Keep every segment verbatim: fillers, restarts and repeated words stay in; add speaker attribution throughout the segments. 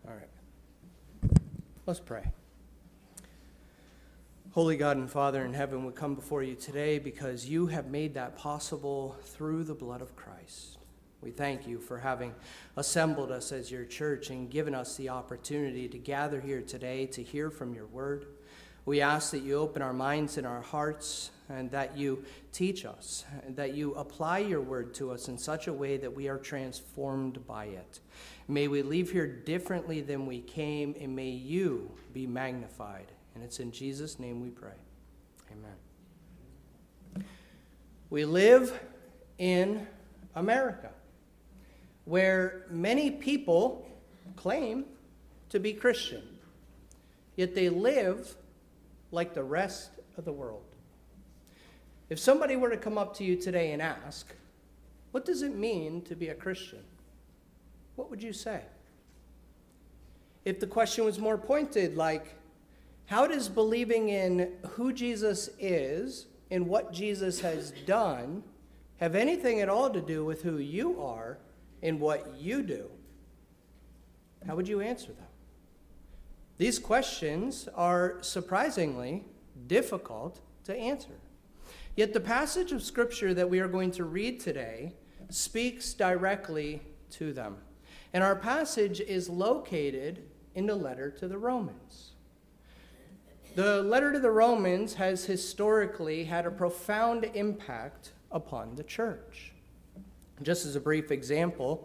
Speaker 1: All right. Let's pray. Holy God and Father in heaven, we come before you today because you have made that possible through the blood of Christ. We thank you for having assembled us as your church and given us the opportunity to gather here today to hear from your word. We ask that you open our minds and our hearts and that you teach us, and that you apply your word to us in such a way that we are transformed by it. May we leave here differently than we came, and may you be magnified. And it's in Jesus' name we pray. Amen. We live in America, where many people claim to be Christian, yet they live like the rest of the world. If somebody were to come up to you today and ask, what does it mean to be a Christian? What would you say? If the question was more pointed, like, how does believing in who Jesus is and what Jesus has done have anything at all to do with who you are and what you do? How would you answer them? These questions are surprisingly difficult to answer. Yet the passage of Scripture that we are going to read today speaks directly to them. And our passage is located in the letter to the Romans. The letter to the Romans has historically had a profound impact upon the church. Just as a brief example,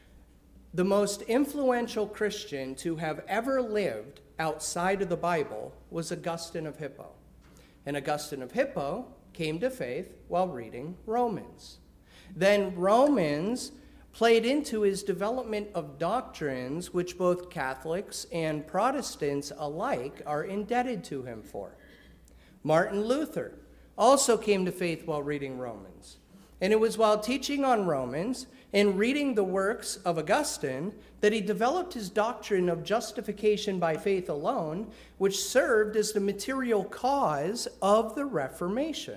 Speaker 1: the most influential Christian to have ever lived outside of the Bible was Augustine of Hippo. And Augustine of Hippo came to faith while reading Romans. Then Romans played into his development of doctrines which both Catholics and Protestants alike are indebted to him for. Martin Luther also came to faith while reading Romans. And it was while teaching on Romans and reading the works of Augustine that he developed his doctrine of justification by faith alone, which served as the material cause of the Reformation.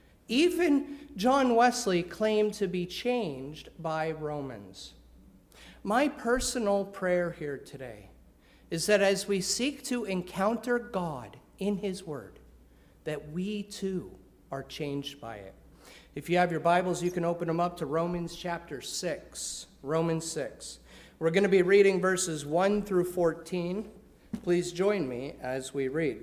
Speaker 1: Even John Wesley claimed to be changed by Romans. My personal prayer here today is that as we seek to encounter God in his word, that we too are changed by it. If you have your Bibles, you can open them up to Romans chapter six. Romans six. We're going to be reading verses one through fourteen. Please join me as we read.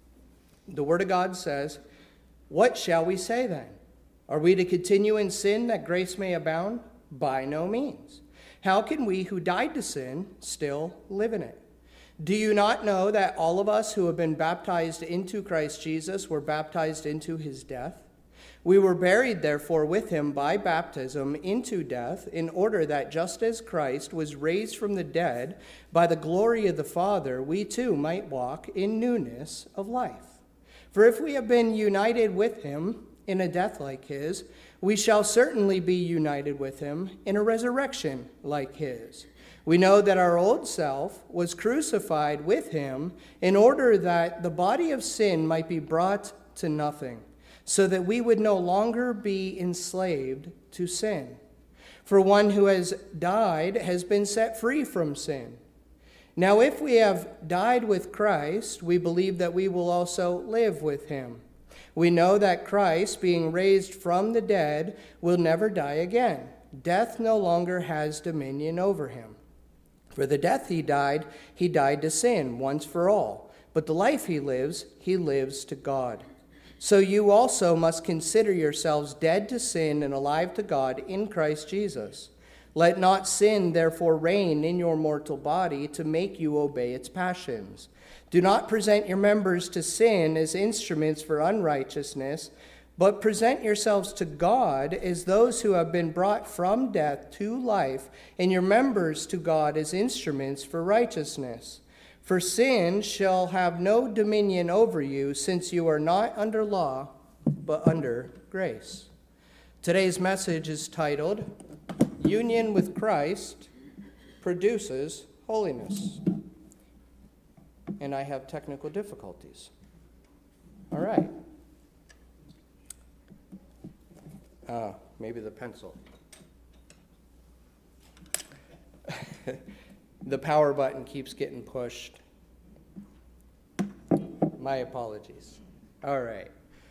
Speaker 1: The Word of God says, "What shall we say then? Are we to continue in sin that grace may abound? By no means. How can we who died to sin still live in it? Do you not know that all of us who have been baptized into Christ Jesus were baptized into his death? We were buried, therefore, with him by baptism into death, in order that just as Christ was raised from the dead by the glory of the Father, we too might walk in newness of life. For if we have been united with him in a death like his, we shall certainly be united with him in a resurrection like his. We know that our old self was crucified with him in order that the body of sin might be brought to nothing, so that we would no longer be enslaved to sin. For one who has died has been set free from sin. Now if we have died with Christ, we believe that we will also live with him. We know that Christ, being raised from the dead, will never die again. Death no longer has dominion over him. For the death he died, he died to sin once for all. But the life he lives, he lives to God. So you also must consider yourselves dead to sin and alive to God in Christ Jesus. Let not sin therefore reign in your mortal body to make you obey its passions. Do not present your members to sin as instruments for unrighteousness, but present yourselves to God as those who have been brought from death to life, and your members to God as instruments for righteousness. For sin shall have no dominion over you, since you are not under law, but under grace." Today's message is titled, "Union with Christ Produces Holiness." And I have technical difficulties. All right. Uh, maybe the pencil. The power button keeps getting pushed. My apologies. All right.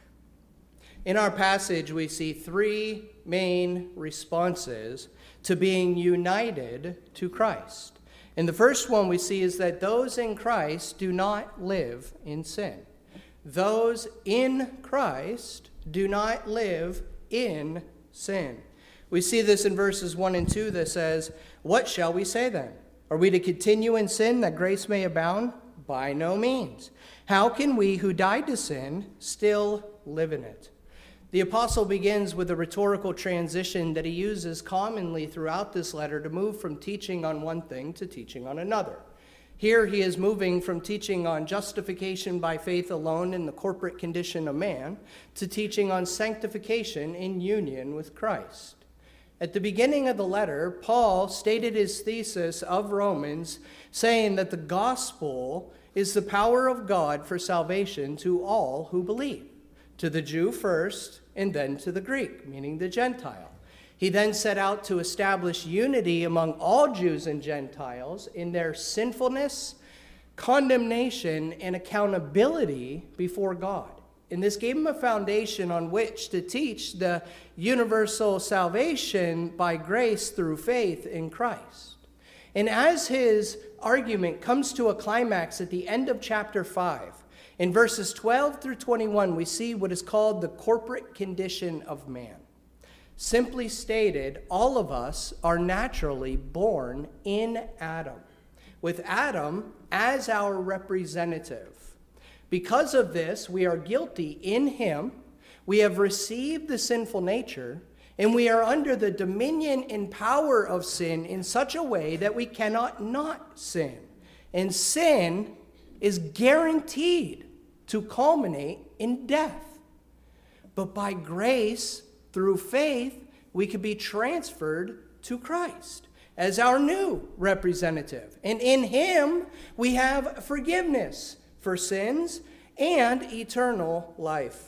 Speaker 1: In our passage, we see three main responses to being united to Christ. And the first one we see is that those in Christ do not live in sin. Those in Christ do not live in sin. We see this in verses one and two that says, "What shall we say then? Are we to continue in sin that grace may abound? By no means. How can we who died to sin still live in it?" The apostle begins with a rhetorical transition that he uses commonly throughout this letter to move from teaching on one thing to teaching on another. Here he is moving from teaching on justification by faith alone in the corporate condition of man to teaching on sanctification in union with Christ. At the beginning of the letter, Paul stated his thesis of Romans, saying that the gospel is the power of God for salvation to all who believe, to the Jew first, and then to the Greek, meaning the Gentile. He then set out to establish unity among all Jews and Gentiles in their sinfulness, condemnation, and accountability before God. And this gave him a foundation on which to teach the universal salvation by grace through faith in Christ. And as his argument comes to a climax at the end of chapter five, in verses twelve through twenty-one, we see what is called the corporate condition of man. Simply stated, all of us are naturally born in Adam, with Adam as our representative. Because of this, we are guilty in him, we have received the sinful nature, and we are under the dominion and power of sin in such a way that we cannot not sin. And sin is guaranteed to culminate in death. But by grace, through faith, we can be transferred to Christ as our new representative. And in him, we have forgiveness for sins and eternal life.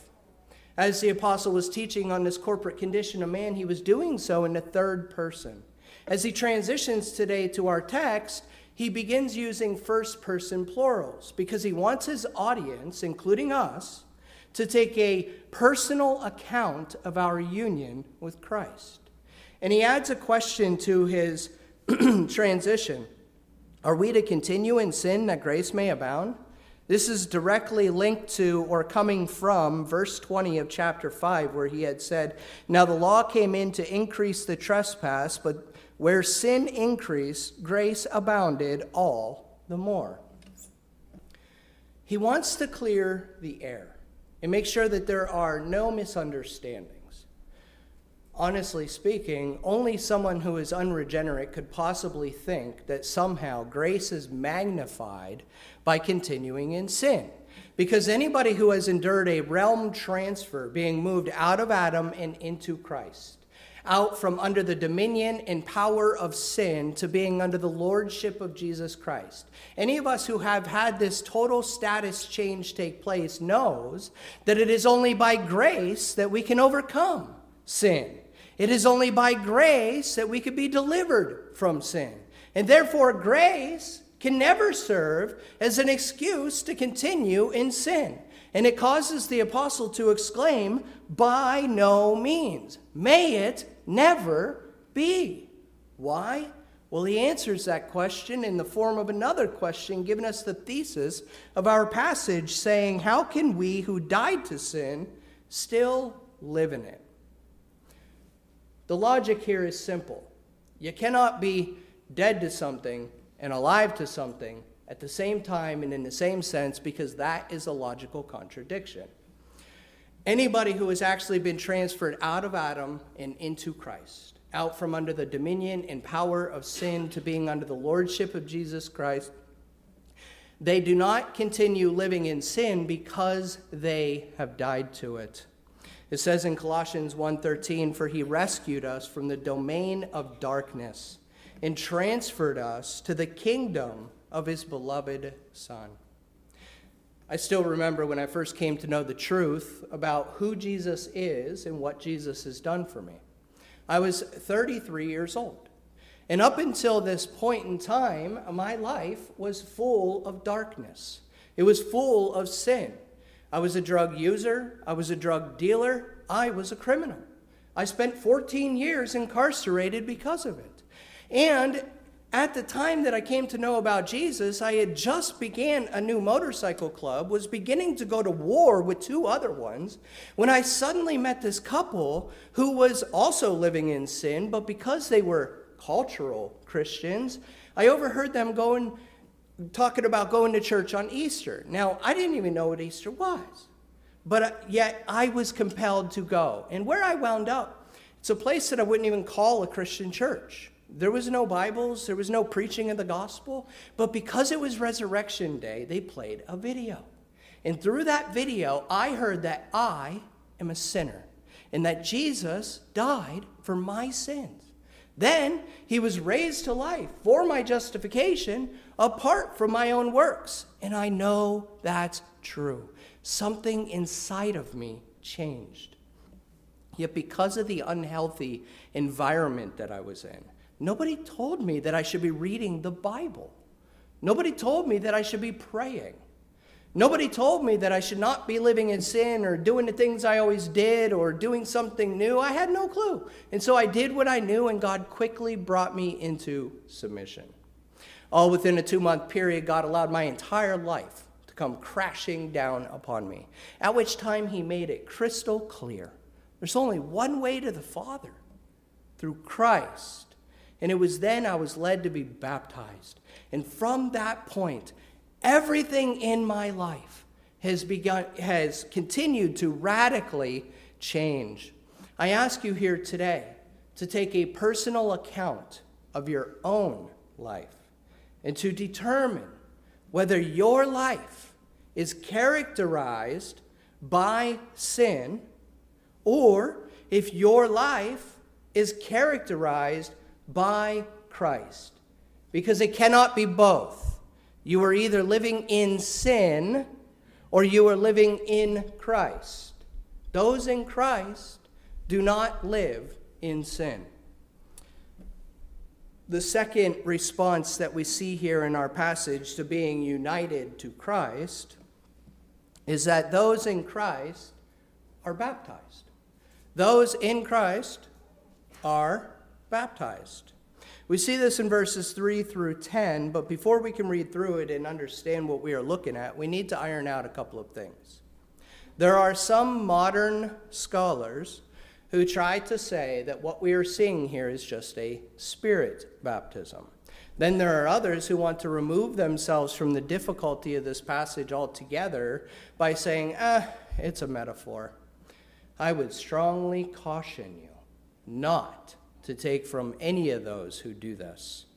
Speaker 1: As the apostle was teaching on this corporate condition of man, he was doing so in the third person. As he transitions today to our text, he begins using first-person plurals because he wants his audience, including us, to take a personal account of our union with Christ. And he adds a question to his transition. Are we to continue in sin that grace may abound? This is directly linked to or coming from verse twenty of chapter five, where he had said, "Now the law came in to increase the trespass, but where sin increased, grace abounded all the more." He wants to clear the air and make sure that there are no misunderstandings. Honestly speaking, only someone who is unregenerate could possibly think that somehow grace is magnified by continuing in sin. Because anybody who has endured a realm transfer, being moved out of Adam and into Christ, out from under the dominion and power of sin to being under the lordship of Jesus Christ. Any of us who have had this total status change take place knows that it is only by grace that we can overcome sin. It is only by grace that we can be delivered from sin. And therefore, grace can never serve as an excuse to continue in sin. And it causes the apostle to exclaim, "By no means. May it never be." Why? Well, he answers that question in the form of another question, giving us the thesis of our passage, saying, how can we who died to sin still live in it? The logic here is simple. You cannot be dead to something and alive to something at the same time and in the same sense, because that is a logical contradiction. Anybody who has actually been transferred out of Adam and into Christ, out from under the dominion and power of sin to being under the lordship of Jesus Christ, they do not continue living in sin because they have died to it. It says in Colossians one thirteen, "For he rescued us from the domain of darkness and transferred us to the kingdom of his beloved Son." I still remember when I first came to know the truth about who Jesus is and what Jesus has done for me. I was thirty-three years old. And up until this point in time, my life was full of darkness. It was full of sin. I was a drug user. I was a drug dealer. I was a criminal. I spent fourteen years incarcerated because of it. And at the time that I came to know about Jesus, I had just began a new motorcycle club, was beginning to go to war with two other ones, when I suddenly met this couple who was also living in sin, but because they were cultural Christians, I overheard them going, talking about going to church on Easter. Now, I didn't even know what Easter was, but yet I was compelled to go. And where I wound up, it's a place that I wouldn't even call a Christian church. There was no Bibles, there was no preaching of the gospel, but because it was Resurrection Day, they played a video. And through that video, I heard that I am a sinner and that Jesus died for my sins. Then he was raised to life for my justification apart from my own works. And I know that's true. Something inside of me changed. Yet because of the unhealthy environment that I was in, nobody told me that I should be reading the Bible. Nobody told me that I should be praying. Nobody told me that I should not be living in sin or doing the things I always did or doing something new. I had no clue. And so I did what I knew, and God quickly brought me into submission. All within a two-month period, God allowed my entire life to come crashing down upon me, at which time he made it crystal clear. There's only one way to the Father, through Christ. And it was then I was led to be baptized. And from that point, everything in my life has begun, has continued to radically change. I ask you here today to take a personal account of your own life and to determine whether your life is characterized by sin or if your life is characterized by Christ. Because it cannot be both. You are either living in sin or you are living in Christ. Those in Christ do not live in sin. The second response that we see here in our passage to being united to Christ is that those in Christ are baptized. Those in Christ are baptized. We see this in verses three through ten, but before we can read through it and understand what we are looking at, we need to iron out a couple of things. There are some modern scholars who try to say that what we are seeing here is just a spirit baptism. Then there are others who want to remove themselves from the difficulty of this passage altogether by saying, ah, it's a metaphor. I would strongly caution you not to take from any of those who do this.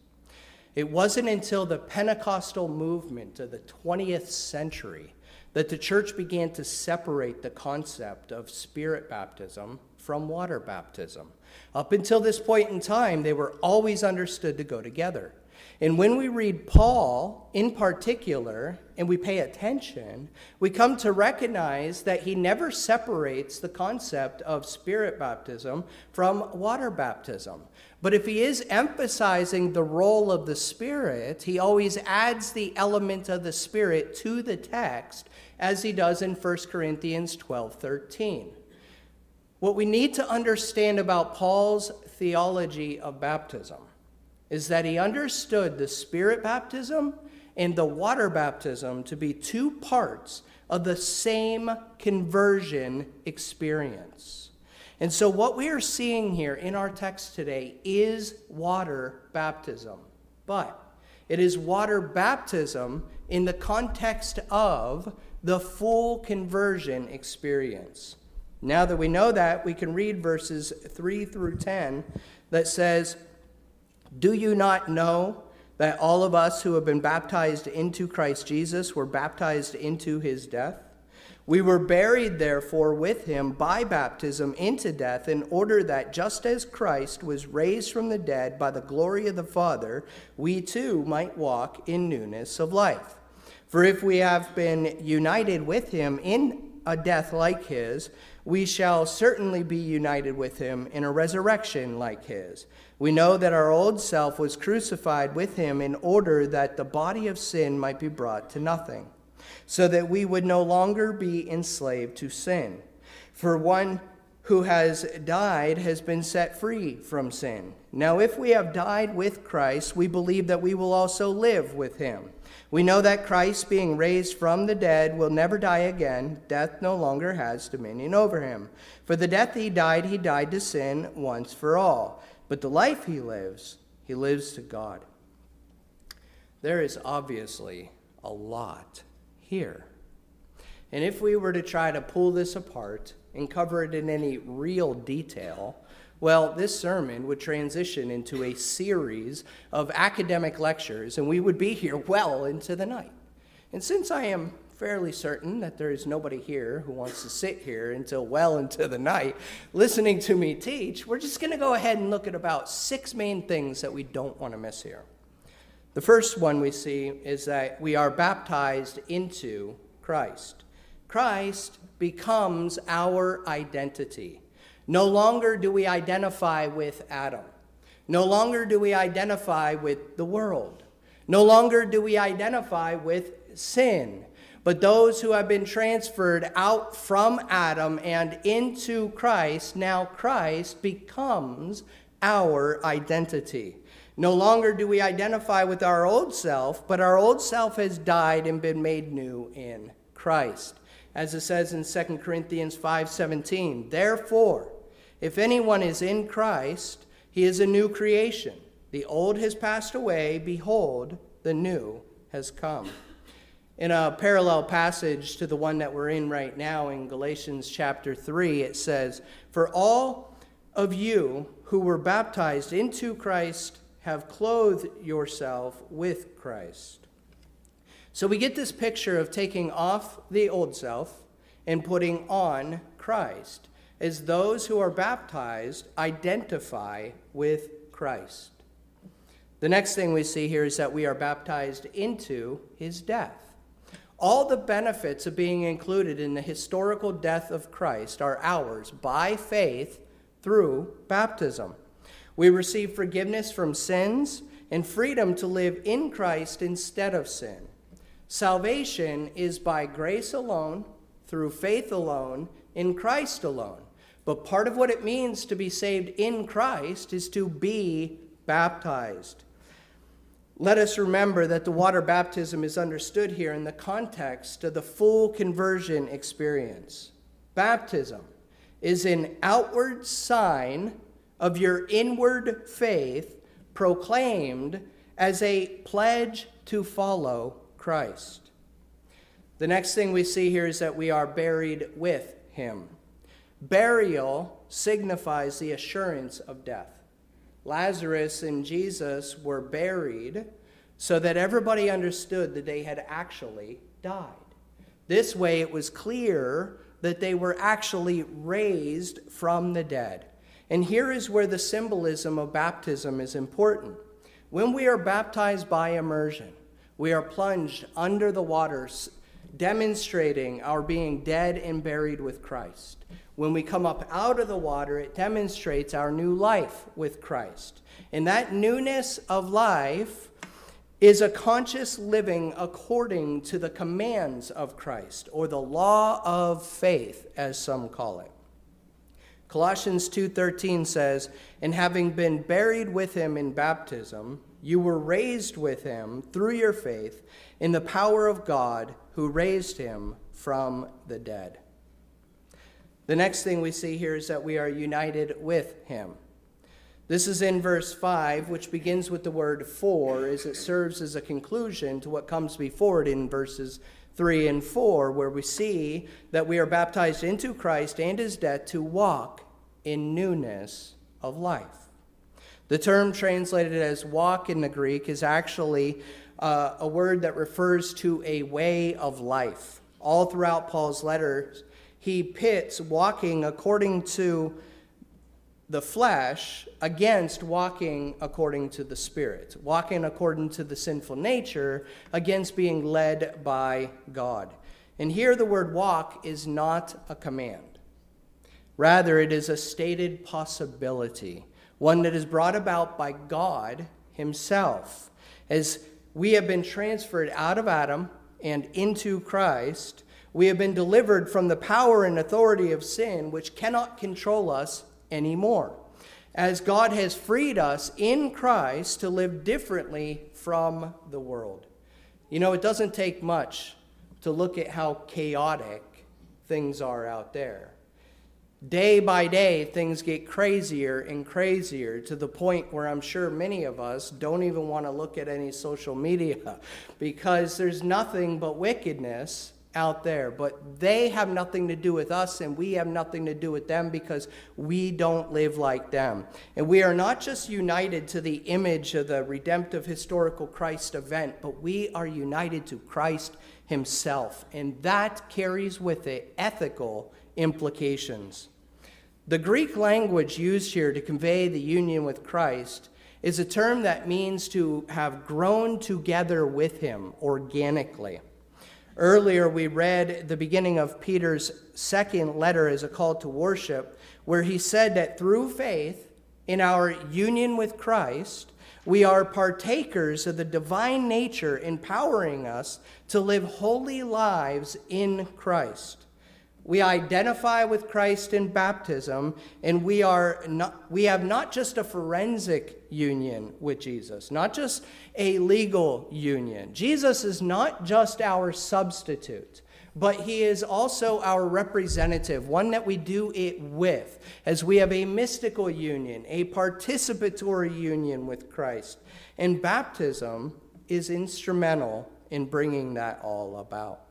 Speaker 1: It wasn't until the Pentecostal movement of the twentieth century that the church began to separate the concept of spirit baptism from water baptism. Up until this point in time, they were always understood to go together. And when we read Paul in particular, and we pay attention, we come to recognize that he never separates the concept of spirit baptism from water baptism. But if he is emphasizing the role of the Spirit, he always adds the element of the Spirit to the text, as he does in First Corinthians twelve thirteen. What we need to understand about Paul's theology of baptism is that he understood the Spirit baptism and the water baptism to be two parts of the same conversion experience. And so what we are seeing here in our text today is water baptism. But it is water baptism in the context of the full conversion experience. Now that we know that, we can read verses three through ten that says, "Do you not know that all of us who have been baptized into Christ Jesus were baptized into his death? We were buried, therefore, with him by baptism into death, in order that just as Christ was raised from the dead by the glory of the Father, we too might walk in newness of life. For if we have been united with him in a death like his, we shall certainly be united with him in a resurrection like his. We know that our old self was crucified with him in order that the body of sin might be brought to nothing, so that we would no longer be enslaved to sin. For one who has died has been set free from sin. Now, if we have died with Christ, we believe that we will also live with him. We know that Christ, being raised from the dead, will never die again. Death no longer has dominion over him. For the death he died, he died to sin once for all. But the life he lives, he lives to God. There is obviously a lot here. And if we were to try to pull this apart and cover it in any real detail, well, this sermon would transition into a series of academic lectures, and we would be here well into the night. And since I am fairly certain that there is nobody here who wants to sit here until well into the night listening to me teach, we're just going to go ahead and look at about six main things that we don't want to miss here. The first one we see is that we are baptized into Christ. Christ becomes our identity. No longer do we identify with Adam. No longer do we identify with the world. No longer do we identify with sin. But those who have been transferred out from Adam and into Christ, now Christ becomes our identity. No longer do we identify with our old self, but our old self has died and been made new in Christ. As it says in Second Corinthians five seventeen, therefore, if anyone is in Christ, he is a new creation. The old has passed away. Behold, the new has come. In a parallel passage to the one that we're in right now in Galatians chapter three, it says, for all of you who were baptized into Christ have clothed yourself with Christ. So we get this picture of taking off the old self and putting on Christ, as those who are baptized identify with Christ. The next thing we see here is that we are baptized into his death. All the benefits of being included in the historical death of Christ are ours by faith through baptism. We receive forgiveness from sins and freedom to live in Christ instead of sin. Salvation is by grace alone, through faith alone, in Christ alone. But part of what it means to be saved in Christ is to be baptized. Let us remember that the water baptism is understood here in the context of the full conversion experience. Baptism is an outward sign of your inward faith proclaimed as a pledge to follow Christ. The next thing we see here is that we are buried with him. Burial signifies the assurance of death. Lazarus and Jesus were buried so that everybody understood that they had actually died. This way it was clear that they were actually raised from the dead. And here is where the symbolism of baptism is important. When we are baptized by immersion, we are plunged under the waters, demonstrating our being dead and buried with Christ. When we come up out of the water, it demonstrates our new life with Christ. And that newness of life is a conscious living according to the commands of Christ, or the law of faith, as some call it. Colossians two thirteen says, and having been buried with him in baptism, you were raised with him through your faith in the power of God who raised him from the dead. The next thing we see here is that we are united with him. This is in verse five, which begins with the word for, as it serves as a conclusion to what comes before it in verses three and four, where we see that we are baptized into Christ and his death to walk in newness of life. The term translated as walk in the Greek is actually uh, a word that refers to a way of life. All throughout Paul's letters, he pits walking according to the flesh against walking according to the Spirit, walking according to the sinful nature against being led by God. And here the word walk is not a command. Rather, it is a stated possibility, one that is brought about by God himself. As we have been transferred out of Adam and into Christ, we have been delivered from the power and authority of sin, which cannot control us anymore, as God has freed us in Christ to live differently from the world. You know, it doesn't take much to look at how chaotic things are out there. Day by day, things get crazier and crazier to the point where I'm sure many of us don't even want to look at any social media because there's nothing but wickedness out there. But they have nothing to do with us, and we have nothing to do with them because we don't live like them. And we are not just united to the image of the redemptive historical Christ event, but we are united to Christ himself. And that carries with it ethical implications. The Greek language used here to convey the union with Christ is a term that means to have grown together with him organically. Earlier, we read the beginning of Peter's second letter as a call to worship, where he said that through faith in our union with Christ, we are partakers of the divine nature, empowering us to live holy lives in Christ. We identify with Christ in baptism, and we are not, we have not just a forensic union with Jesus, not just a legal union. Jesus is not just our substitute, but he is also our representative, one that we do it with, as we have a mystical union, a participatory union with Christ. And baptism is instrumental in bringing that all about.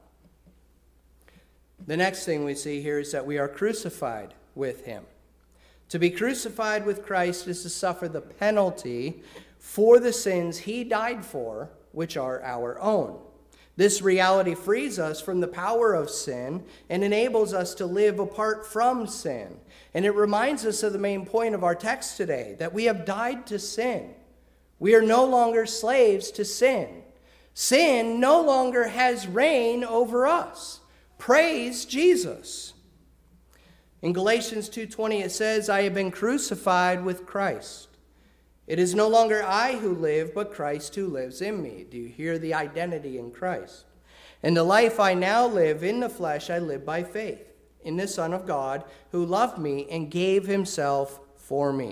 Speaker 1: The next thing we see here is that we are crucified with him. To be crucified with Christ is to suffer the penalty for the sins he died for, which are our own. This reality frees us from the power of sin and enables us to live apart from sin. And it reminds us of the main point of our text today, that we have died to sin. We are no longer slaves to sin. Sin no longer has reign over us. Praise Jesus. In Galatians two twenty it says, I have been crucified with Christ. It is no longer I who live, but Christ who lives in me. Do you hear the identity in Christ? And the life I now live in the flesh, I live by faith in the Son of God, who loved me and gave himself for me.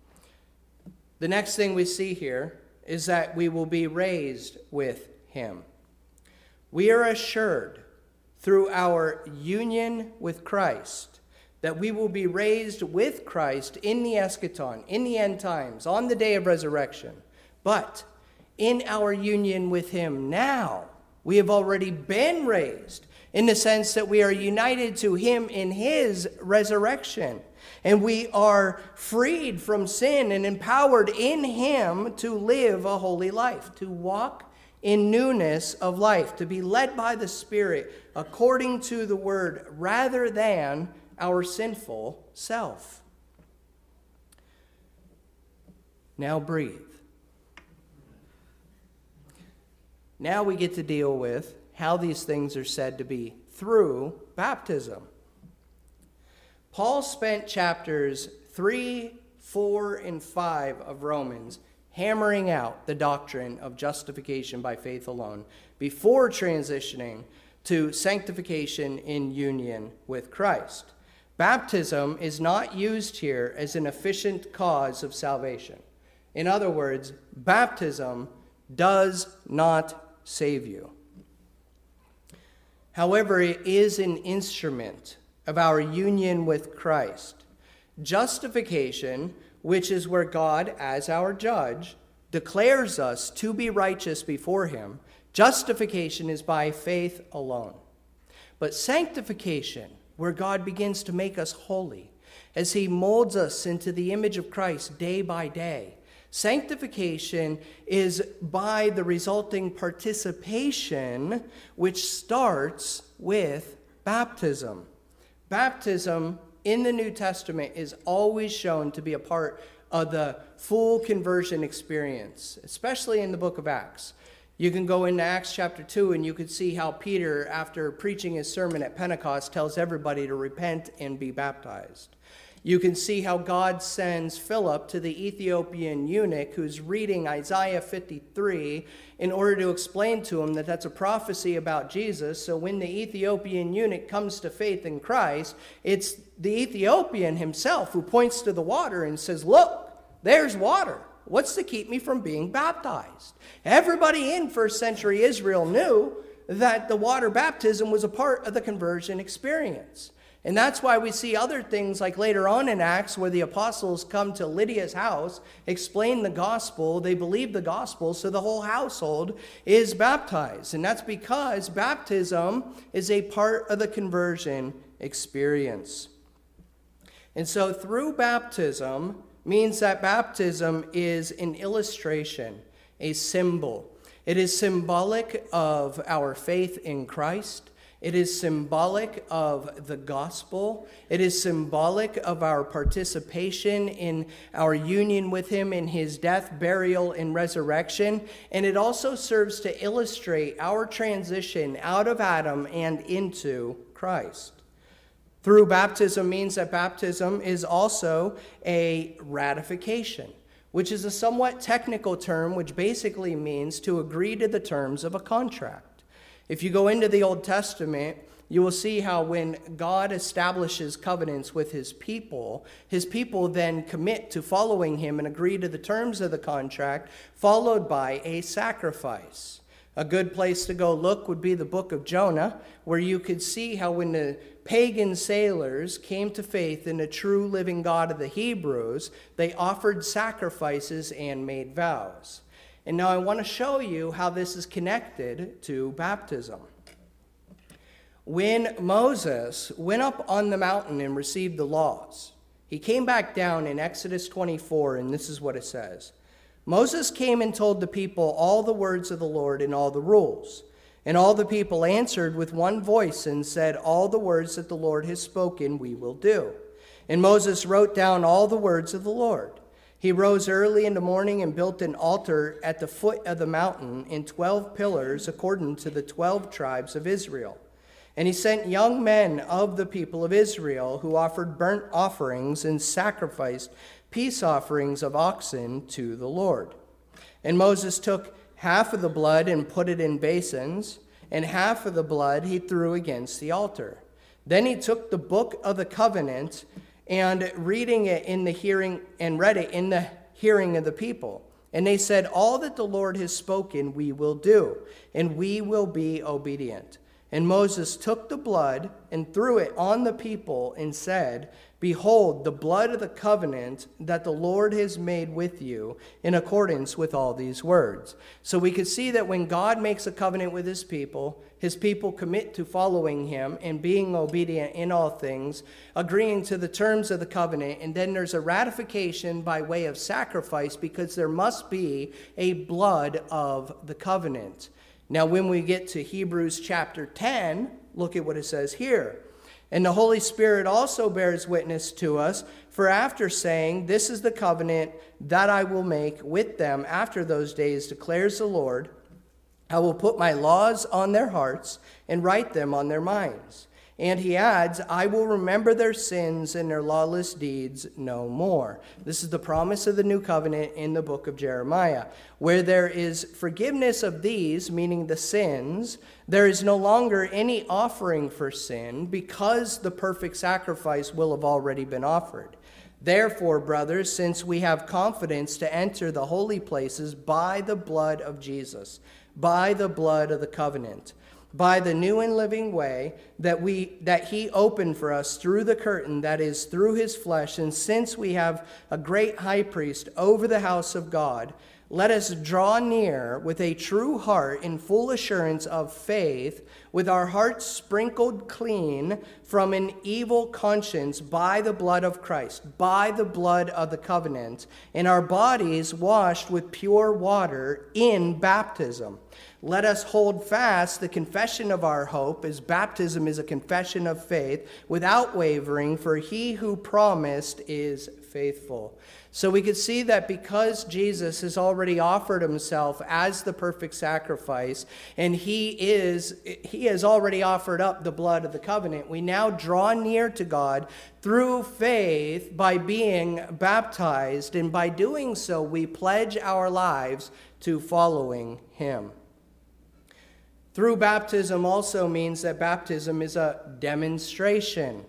Speaker 1: The next thing we see here is that we will be raised with him. We are assured through our union with Christ that we will be raised with Christ in the eschaton, in the end times, on the day of resurrection. But in our union with him now, we have already been raised in the sense that we are united to him in his resurrection. And we are freed from sin and empowered in him to live a holy life, to walk in newness of life, to be led by the Spirit according to the word, rather than our sinful self. Now breathe. Now we get to deal with how these things are said to be through baptism. Paul spent chapters three, four, and five of Romans hammering out the doctrine of justification by faith alone before transitioning to sanctification in union with Christ. Baptism is not used here as an efficient cause of salvation. In other words, baptism does not save you. However, it is an instrument of our union with Christ. Justification, which is where God, as our judge, declares us to be righteous before him. Justification is by faith alone. But sanctification, where God begins to make us holy, as he molds us into the image of Christ day by day. Sanctification is by the resulting participation, which starts with baptism. Baptism in the New Testament is always shown to be a part of the full conversion experience, especially in the book of Acts. You can go into Acts chapter two and you could see how Peter, after preaching his sermon at Pentecost, tells everybody to repent and be baptized. You can see how God sends Philip to the Ethiopian eunuch who's reading Isaiah fifty-three in order to explain to him that that's a prophecy about Jesus. So when the Ethiopian eunuch comes to faith in Christ, it's the Ethiopian himself who points to the water and says, look, there's water. What's to keep me from being baptized? Everybody in first century Israel knew that the water baptism was a part of the conversion experience. And that's why we see other things like later on in Acts where the apostles come to Lydia's house, explain the gospel, they believe the gospel, so the whole household is baptized. And that's because baptism is a part of the conversion experience. And so through baptism means that baptism is an illustration, a symbol. It is symbolic of our faith in Christ. It is symbolic of the gospel. It is symbolic of our participation in our union with him in his death, burial, and resurrection. And it also serves to illustrate our transition out of Adam and into Christ. Through baptism means that baptism is also a ratification, which is a somewhat technical term which basically means to agree to the terms of a contract. If you go into the Old Testament, you will see how when God establishes covenants with his people, his people then commit to following him and agree to the terms of the contract, followed by a sacrifice. A good place to go look would be the book of Jonah, where you could see how when the pagan sailors came to faith in the true living God of the Hebrews, they offered sacrifices and made vows. And now I want to show you how this is connected to baptism. When Moses went up on the mountain and received the laws, he came back down in Exodus twenty-four, and this is what it says. Moses came and told the people all the words of the Lord and all the rules. And all the people answered with one voice and said, all the words that the Lord has spoken we will do. And Moses wrote down all the words of the Lord. He rose early in the morning and built an altar at the foot of the mountain in twelve pillars according to the twelve tribes of Israel. And he sent young men of the people of Israel who offered burnt offerings and sacrificed peace offerings of oxen to the Lord. And Moses took half of the blood and put it in basins, and half of the blood he threw against the altar. Then he took the book of the covenant and reading it in the hearing and read it in the hearing of the people. And they said, all that the Lord has spoken we will do, and we will be obedient. And Moses took the blood and threw it on the people and said, behold, the blood of the covenant that the Lord has made with you in accordance with all these words. So we could see that when God makes a covenant with his people, his people commit to following him and being obedient in all things, agreeing to the terms of the covenant, and then there's a ratification by way of sacrifice because there must be a blood of the covenant. Now, when we get to Hebrews chapter ten, look at what it says here. And the Holy Spirit also bears witness to us, for after saying, this is the covenant that I will make with them after those days, declares the Lord, I will put my laws on their hearts and write them on their minds. And he adds, I will remember their sins and their lawless deeds no more. This is the promise of the new covenant in the book of Jeremiah. Where there is forgiveness of these, meaning the sins, there is no longer any offering for sin because the perfect sacrifice will have already been offered. Therefore, brothers, since we have confidence to enter the holy places by the blood of Jesus, by the blood of the covenant, by the new and living way that we that he opened for us through the curtain, that is, through his flesh, and since we have a great high priest over the house of God, let us draw near with a true heart in full assurance of faith, with our hearts sprinkled clean from an evil conscience by the blood of Christ, by the blood of the covenant, and our bodies washed with pure water in baptism. Let us hold fast the confession of our hope, as baptism is a confession of faith, without wavering, for he who promised is faithful. So we could see that because Jesus has already offered himself as the perfect sacrifice, and he is he has already offered up the blood of the covenant, we now draw near to God through faith by being baptized, and by doing so we pledge our lives to following him. Through baptism also means that baptism is a demonstration.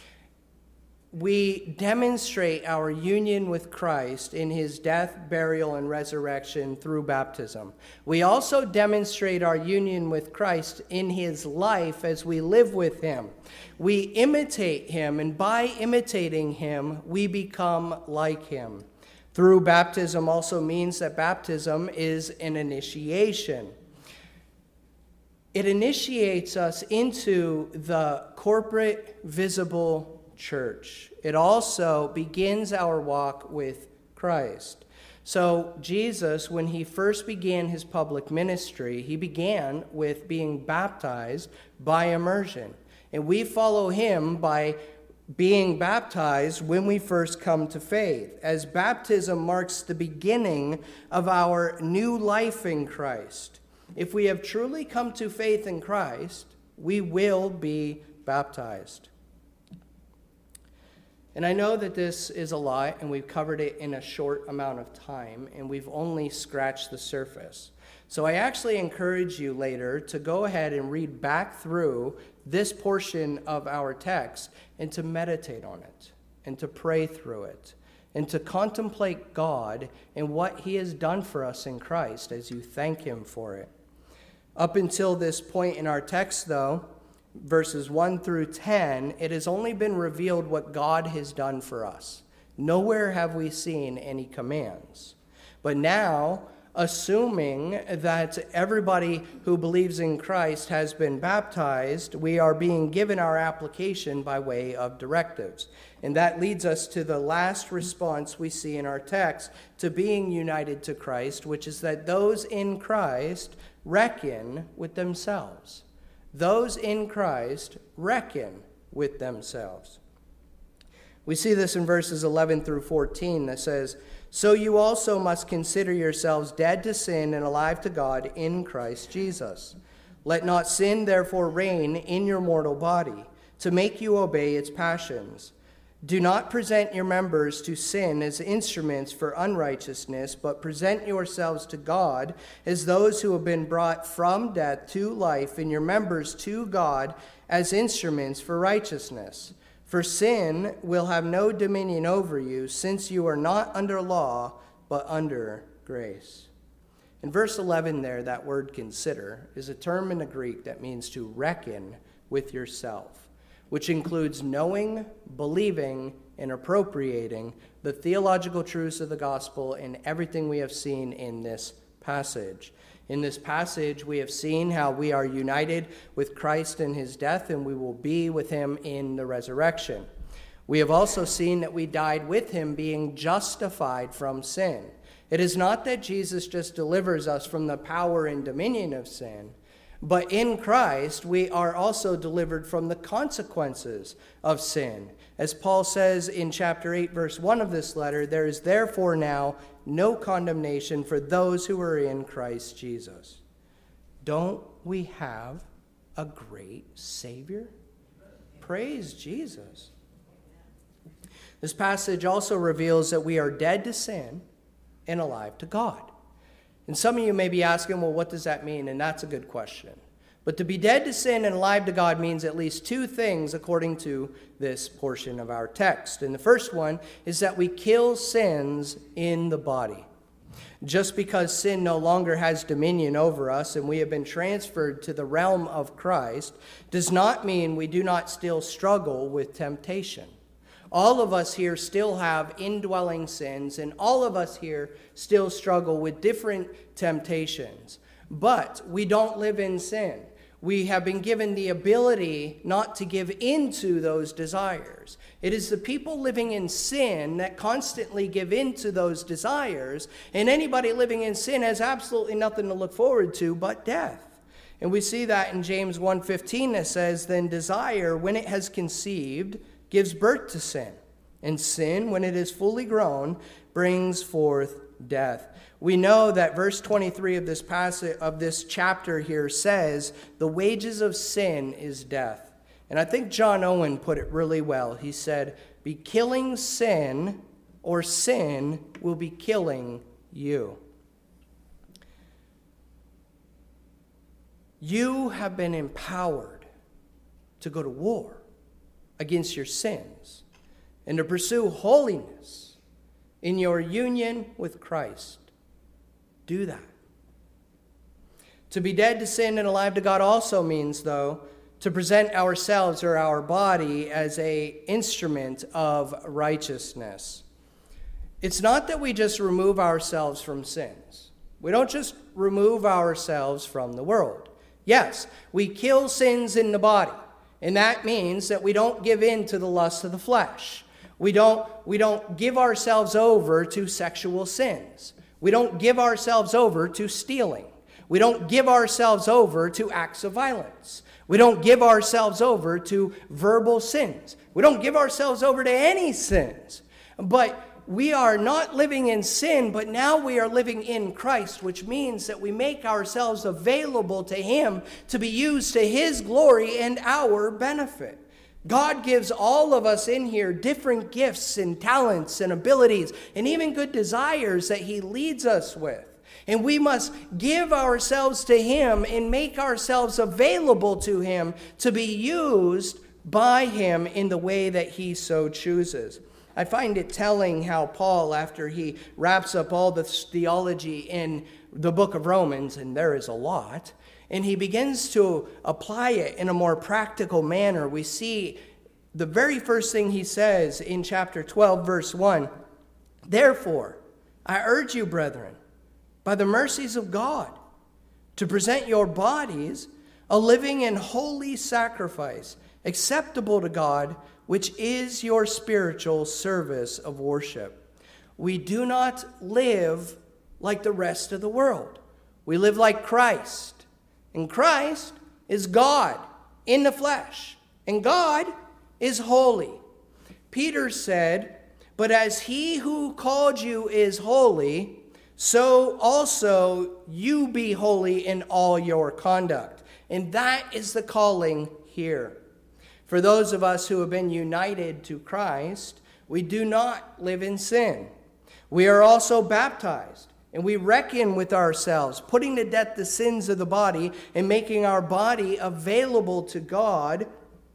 Speaker 1: We demonstrate our union with Christ in his death, burial, and resurrection through baptism. We also demonstrate our union with Christ in his life as we live with him. We imitate him, and by imitating him, we become like him. Through baptism also means that baptism is an initiation. It initiates us into the corporate, visible church. It also begins our walk with Christ. So Jesus, when he first began his public ministry, he began with being baptized by immersion. And we follow him by being baptized when we first come to faith, as baptism marks the beginning of our new life in Christ. If we have truly come to faith in Christ, we will be baptized. And I know that this is a lot, and we've covered it in a short amount of time, and we've only scratched the surface. So I actually encourage you later to go ahead and read back through this portion of our text and to meditate on it, and to pray through it, and to contemplate God and what he has done for us in Christ as you thank him for it. Up until this point in our text, though, verses one through ten, it has only been revealed what God has done for us. Nowhere have we seen any commands. But now, assuming that everybody who believes in Christ has been baptized, we are being given our application by way of directives. And that leads us to the last response we see in our text to being united to Christ, which is that those in Christ reckon with themselves. Those in Christ reckon with themselves. We see this in verses eleven through fourteen that says, "So you also must consider yourselves dead to sin and alive to God in Christ Jesus. Let not sin therefore reign in your mortal body, to make you obey its passions. Do not present your members to sin as instruments for unrighteousness, but present yourselves to God as those who have been brought from death to life, and your members to God as instruments for righteousness. For sin will have no dominion over you, since you are not under law, but under grace." In verse eleven there, that word consider is a term in the Greek that means to reckon with yourself, which includes knowing, believing, and appropriating the theological truths of the gospel and everything we have seen in this passage. In this passage, we have seen how we are united with Christ in his death, and we will be with him in the resurrection. We have also seen that we died with him, being justified from sin. It is not that Jesus just delivers us from the power and dominion of sin, but in Christ, we are also delivered from the consequences of sin. As Paul says in chapter eight, verse one of this letter, "There is therefore now no condemnation for those who are in Christ Jesus." Don't we have a great Savior? Praise Jesus. This passage also reveals that we are dead to sin and alive to God. And some of you may be asking, well, what does that mean? And that's a good question. But to be dead to sin and alive to God means at least two things according to this portion of our text. And the first one is that we kill sins in the body. Just because sin no longer has dominion over us and we have been transferred to the realm of Christ does not mean we do not still struggle with temptation. All of us here still have indwelling sins, and all of us here still struggle with different temptations. But we don't live in sin. we have been given the ability not to give into those desires. It is the people living in sin that constantly give into those desires, and anybody living in sin has absolutely nothing to look forward to but death. And we see that in James one fifteen that says, "Then desire, when it has conceived, gives birth to sin. And sin, when it is fully grown, brings forth death." We know that verse twenty-three of this passage of this chapter here says, "The wages of sin is death." And I think John Owen put it really well. He said, "Be killing sin, or sin will be killing you." You have been empowered to go to war against your sins and to pursue holiness in your union with Christ. Do that. To be dead to sin and alive to God also means, though, to present ourselves or our body as an instrument of righteousness. It's not that we just remove ourselves from sins. We don't just remove ourselves from the world. Yes, we kill sins in the body, and that means that we don't give in to the lust of the flesh. We don't, we don't give ourselves over to sexual sins. We don't give ourselves over to stealing. We don't give ourselves over to acts of violence. We don't give ourselves over to verbal sins. We don't give ourselves over to any sins. But we are not living in sin, but now we are living in Christ, which means that we make ourselves available to Him to be used to His glory and our benefit. God gives all of us in here different gifts and talents and abilities and even good desires that He leads us with. And we must give ourselves to Him and make ourselves available to Him to be used by Him in the way that He so chooses. I find it telling how Paul, after he wraps up all the theology in the book of Romans, and there is a lot, and he begins to apply it in a more practical manner. We see the very first thing he says in chapter twelve, verse one, "Therefore, I urge you, brethren, by the mercies of God, to present your bodies a living and holy sacrifice, acceptable to God, which is your spiritual service of worship." We do not live like the rest of the world. We live like Christ. And Christ is God in the flesh. And God is holy. Peter said, "But as He who called you is holy, so also you be holy in all your conduct." And that is the calling here. For those of us who have been united to Christ, we do not live in sin. We are also baptized, and we reckon with ourselves, putting to death the sins of the body and making our body available to God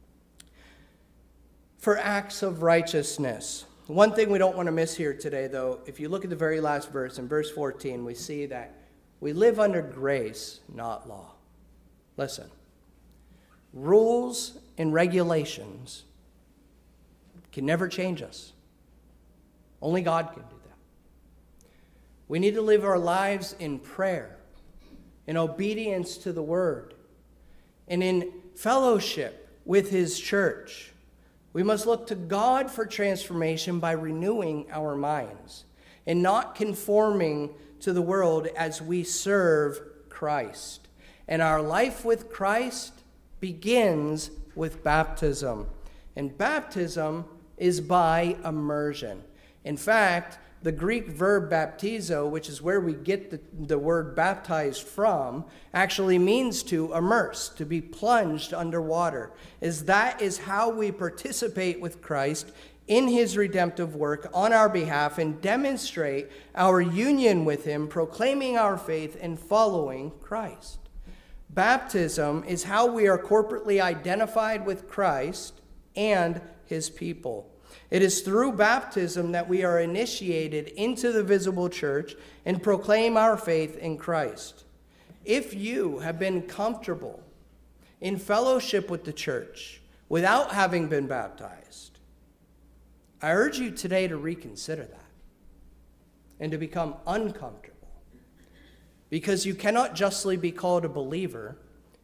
Speaker 1: for acts of righteousness. One thing we don't want to miss here today, though, if you look at the very last verse, in verse fourteen, we see that we live under grace, not law. Listen, rules and regulations can never change us. Only God can do that. We need to live our lives in prayer, in obedience to the Word, and in fellowship with His church. We must look to God for transformation by renewing our minds and not conforming to the world as we serve Christ. And our life with Christ begins with baptism. And baptism is by immersion. In fact, the Greek verb baptizo, which is where we get the, the word baptized from, actually means to immerse, to be plunged underwater. Is that is how we participate with Christ in His redemptive work on our behalf and demonstrate our union with Him, proclaiming our faith and following Christ. Baptism is how we are corporately identified with Christ and His people. It is through baptism that we are initiated into the visible church and proclaim our faith in Christ. If you have been comfortable in fellowship with the church without having been baptized, I urge you today to reconsider that and to become uncomfortable, because you cannot justly be called a believer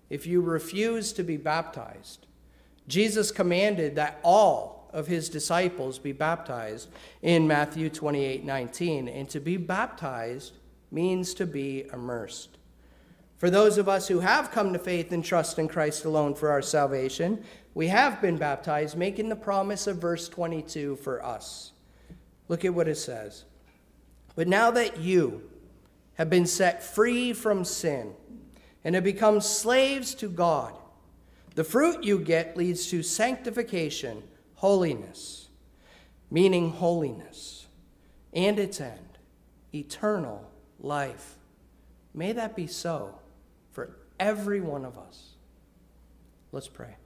Speaker 1: if you refuse to be baptized. Jesus commanded that all of his disciples be baptized in Matthew twenty-eight nineteen, and to be baptized means to be immersed. For those of us who have come to faith and trust in Christ alone for our salvation, we have been baptized, making the promise of verse twenty-two for us. Look at what it says. But now that you have been set free from sin and have become slaves to God, the fruit you get leads to sanctification, holiness, meaning holiness, and its end, eternal life. May that be so for every one of us. Let's pray.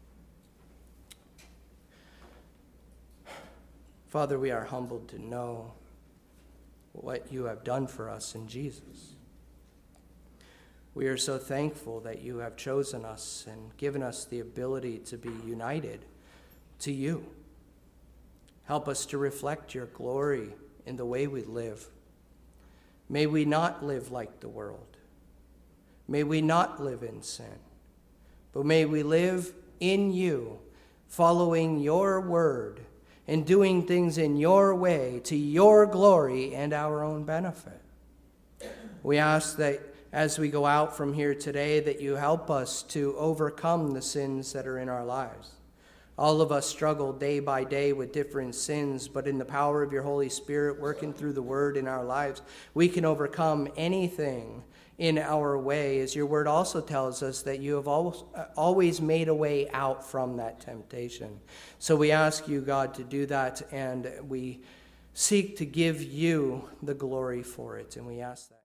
Speaker 1: Father, we are humbled to know what you have done for us in Jesus. We are so thankful that you have chosen us and given us the ability to be united to you. Help us to reflect your glory in the way we live. May we not live like the world. May we not live in sin, but may we live in you, following your word and doing things in your way to your glory and our own benefit. We ask that as we go out from here today, that you help us to overcome the sins that are in our lives. All of us struggle day by day with different sins, but in the power of your Holy Spirit working through the word in our lives, we can overcome anything in our way, as your word also tells us that you have always made a way out from that temptation. So we ask you, God, to do that, and we seek to give you the glory for it, and we ask that.